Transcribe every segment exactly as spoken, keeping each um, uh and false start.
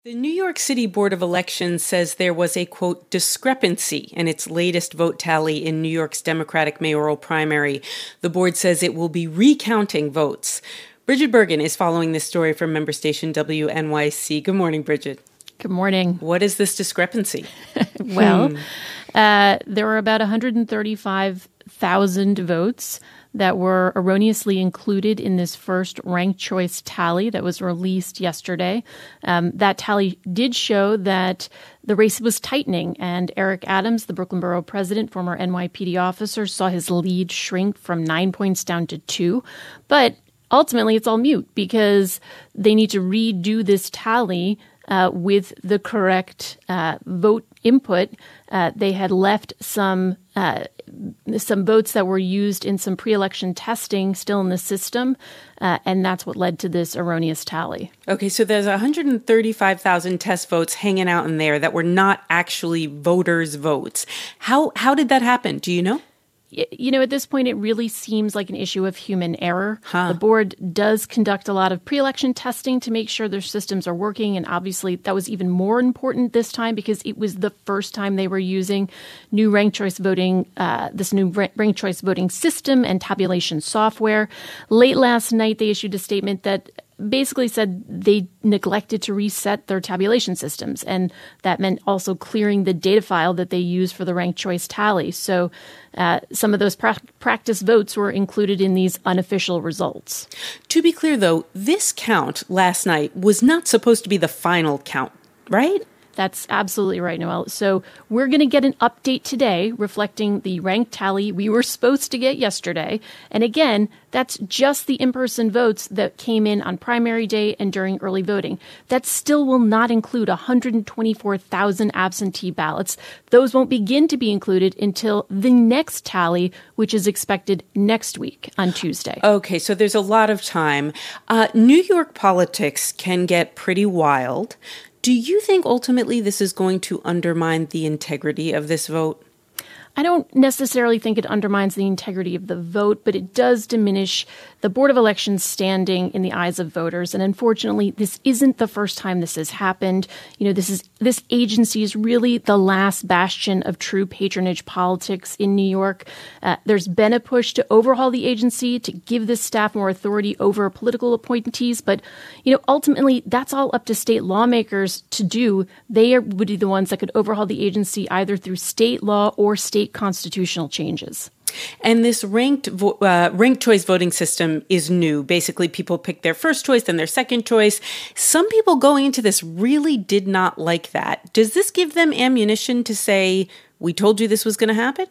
The New York City Board of Elections says there was a, quote, discrepancy in its latest vote tally in New York's Democratic mayoral primary. The board says it will be recounting votes. Bridget Bergen is following this story from member station W N Y C. Good morning, Bridget. Good morning. What is this discrepancy? well, hmm. uh, there were about one hundred thirty-five thousand votes that were erroneously included in this first ranked choice tally that was released yesterday. Um, that tally did show that the race was tightening, and Eric Adams, the Brooklyn Borough president, former N Y P D officer, saw his lead shrink from nine points down to two. But ultimately, it's all moot because they need to redo this tally uh, with the correct uh, vote input. Uh, they had left some uh, some votes that were used in some pre-election testing still in the system, uh, and that's what led to this erroneous tally. Okay, so there's one hundred thirty-five thousand test votes hanging out in there that were not actually voters' votes. How how did that happen? Do you know? You know, at this point, it really seems like an issue of human error. Huh. The board does conduct a lot of pre-election testing to make sure their systems are working. And obviously, that was even more important this time because it was the first time they were using new ranked choice voting, uh, this new ranked choice voting system and tabulation software. Late last night, they issued a statement that basically said they neglected to reset their tabulation systems. And that meant also clearing the data file that they use for the ranked choice tally. So uh, some of those pra- practice votes were included in these unofficial results. To be clear, though, this count last night was not supposed to be the final count, right? That's absolutely right, Noelle. So we're going to get an update today reflecting the ranked tally we were supposed to get yesterday. And again, that's just the in-person votes that came in on primary day and during early voting. That still will not include one hundred twenty-four thousand absentee ballots. Those won't begin to be included until the next tally, which is expected next week on Tuesday. Okay, so there's a lot of time. Uh, New York politics can get pretty wild. Do you think ultimately this is going to undermine the integrity of this vote? I don't necessarily think it undermines the integrity of the vote, but it does diminish the Board of Elections' standing in the eyes of voters. And unfortunately, this isn't the first time this has happened. You know, this is this agency is really the last bastion of true patronage politics in New York. Uh, there's been a push to overhaul the agency, to give this staff more authority over political appointees. But, you know, ultimately, that's all up to state lawmakers to do. They are, would be the ones that could overhaul the agency either through state law or state constitutional changes. And this ranked vo- uh, ranked choice voting system is new. Basically, people pick their first choice, then their second choice. Some people going into this really did not like that. Does this give them ammunition to say, we told you this was going to happen?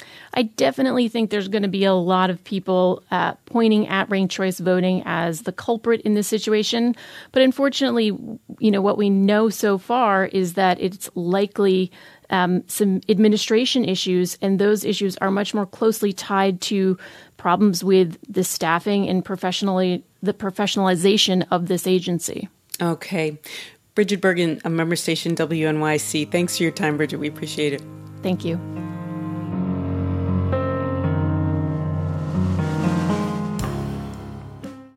I definitely think there's going to be a lot of people uh, pointing at ranked choice voting as the culprit in this situation. But unfortunately, you know, what we know so far is that it's likely um, some administration issues, and those issues are much more closely tied to problems with the staffing and professionally the professionalization of this agency. Okay. Bridget Bergen, a member station W N Y C. Thanks for your time, Bridget. We appreciate it. Thank you.